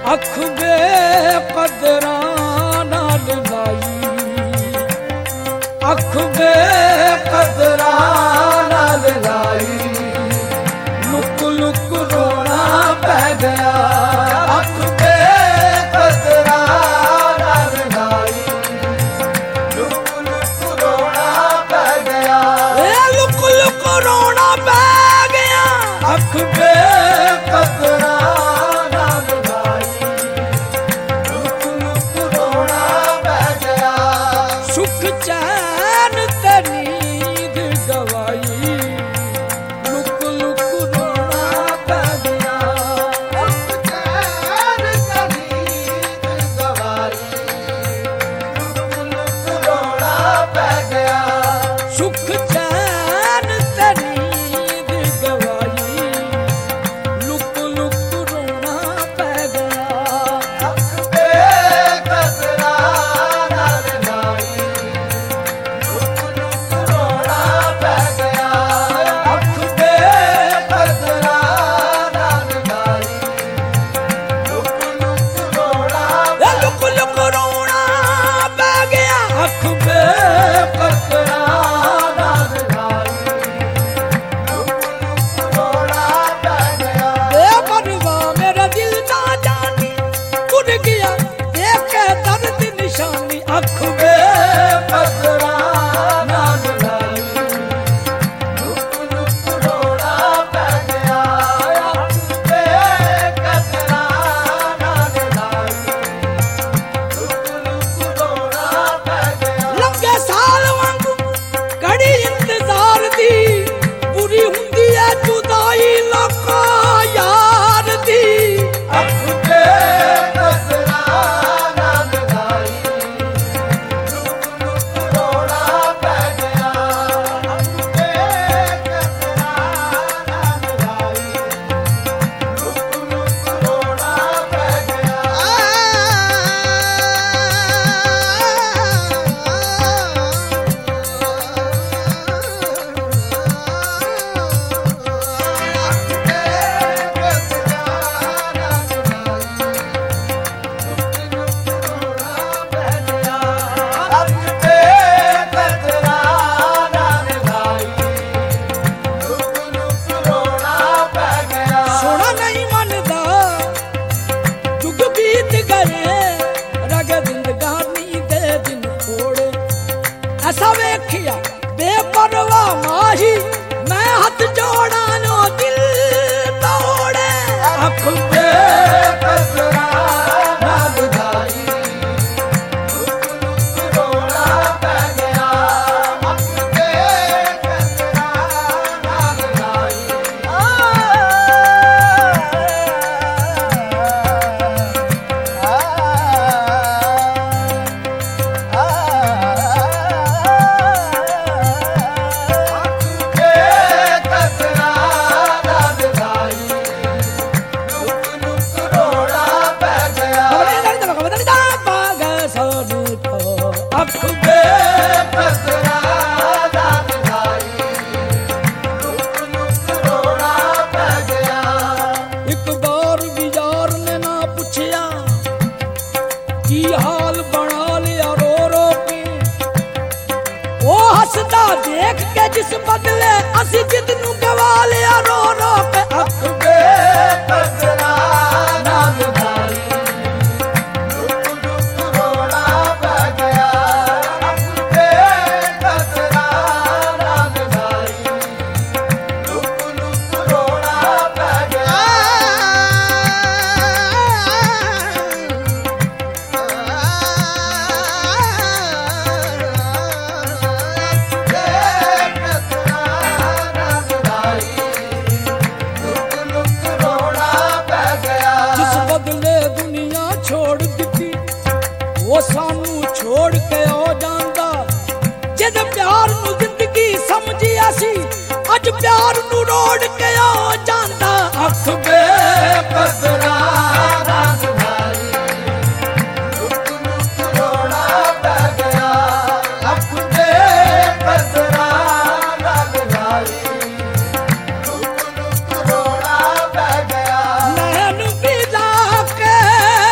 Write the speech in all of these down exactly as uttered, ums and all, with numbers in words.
अख बेकदरा नाल लाई, अख बेकदरा नाल लाई, लुक लुक रोना पै गया। अख बेकदरा नाल लाई, लुक लुक रोना पै गया। लुक लुक रोना पै गया। अख बेकदरा देख के जिस बदले असी जिद नू गवा लिया रो रो के। अख बेकदरा नाल लाई, लुक लुक रोना पै गया। अख बेकदरा नाल लाई, लुक लुक रोना पै गया। वो सानू छोड़ के ओ जांदा, जद प्यार नू जिंदगी समझी असी, अज प्यार नू रोड़ के ओ जांदा। अख बेकदरा नाल लाई, लुक लुक रोना पै गया। अख बेकदरा नाल लाई, लुक लुक रोना पै गया। नैन भी जाके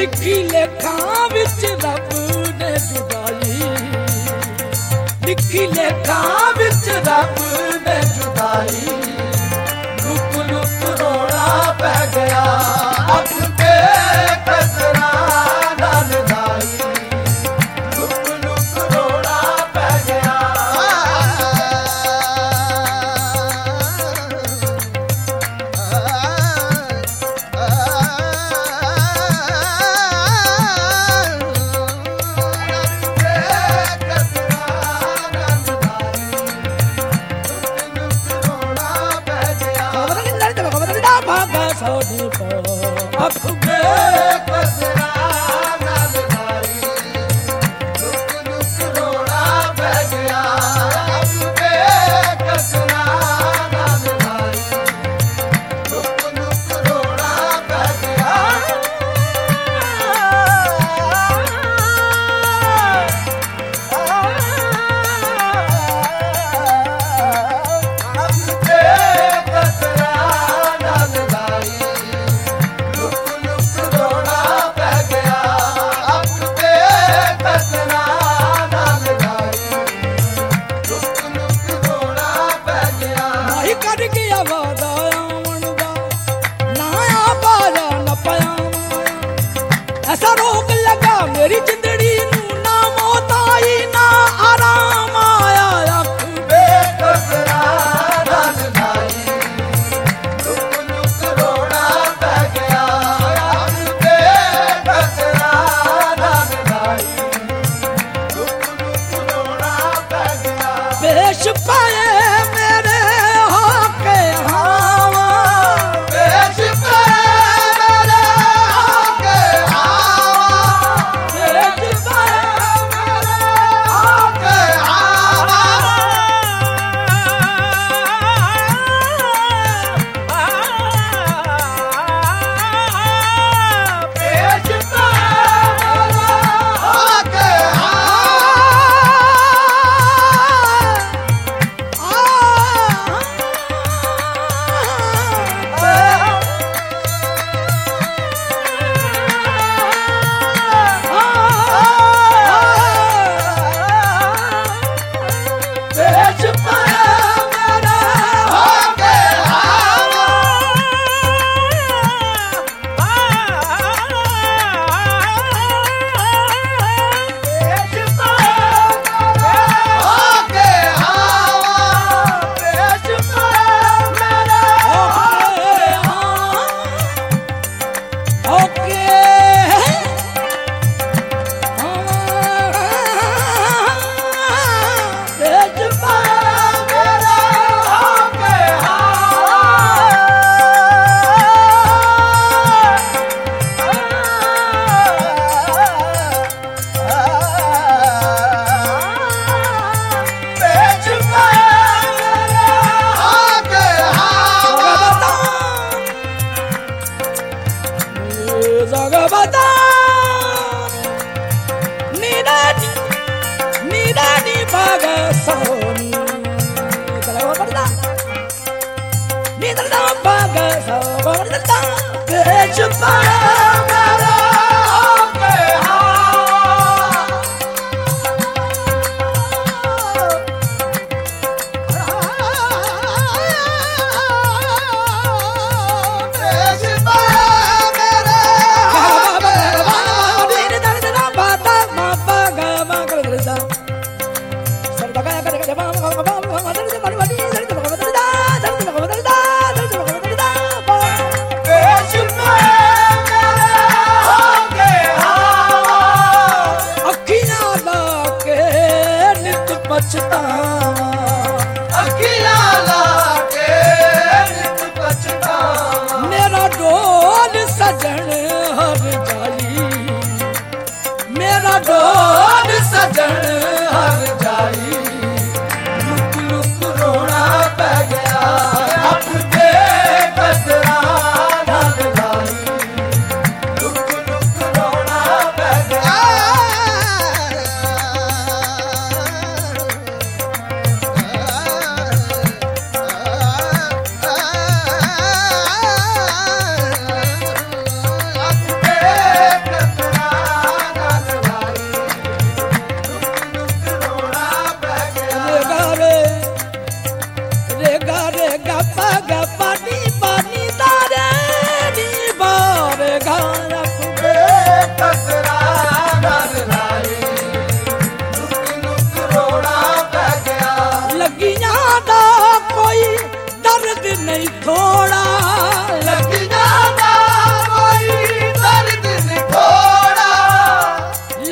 लिखी लेखा विच रब ने जुदाई लिखी लेखा विच रब ने जुदाई लुक लुक रोना पै गया अख के कतरा नाल धाई लुक लुक रोना पै गया अख में कतरा नाल धाई लुक लुक रोना पै गया अख में कतरा नाल धाई लुक लुक रोना पै गया अख में कतरा नाल धाई कर गया वादा आवन दा ना आ बाजा न पाया ऐसा रोग लगा मेरी जिंदड़ी नू ना मौत आई ना आराम आया अख बेकतरा नाल धाई लुक लुक रोना पै गया अख बेकतरा नाल धाई लुक लुक रोना पै गया पेश पाए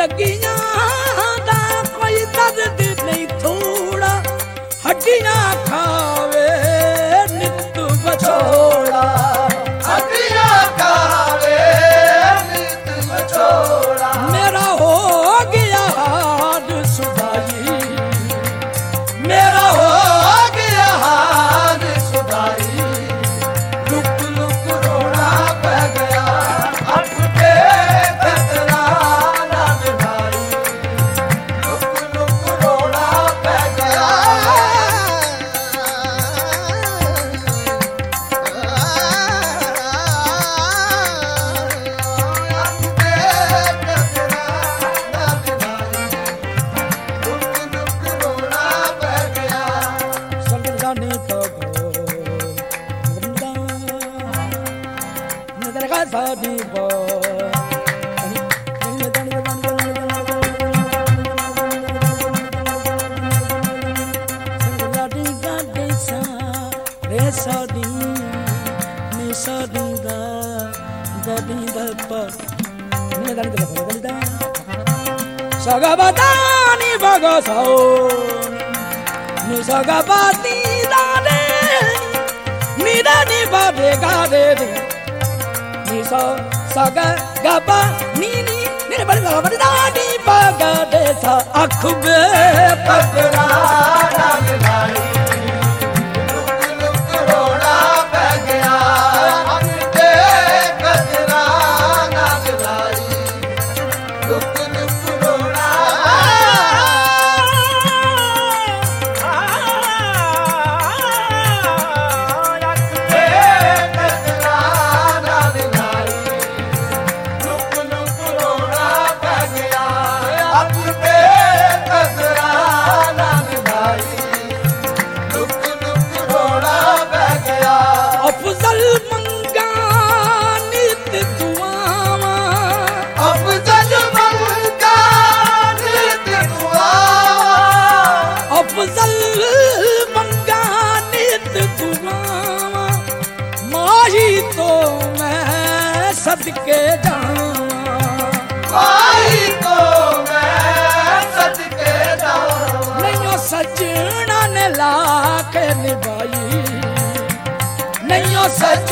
जगियां दा कोई दर्द नहीं थोड़ा हड्डियां खावे नित बछोड़ा हड्डियां खावे नित बछोड़ा मेरा हो गया हाथ सुधाई मेरा हो गया हाथ सुधाई लुक लुक रोना पै गया अब के खतरा ना निभाई लुक लुक रोना पै गया Sagabadani bagaso ni sagabati dane ni dani babe gade ni so sagaba ni ni ni bade dani bagade sa akhbe खतरा ना निभाई लुक लुक रोना पै गया अब के खतरा ना निभाई लुक लुक रोना खतरा ना निभाई लुक लुक रोना पै गया अब के खतरा ना निभाई लुक लुक रोना पै गया अफजल मंगा नित दुआवा अफजल मंगा नित दुआ अफजल मंगा नित दुआवा माही तो मैं सदके जावां भाई को मैं सदके जाऊं नहीं सजना ने ला के निभाई नहीं सज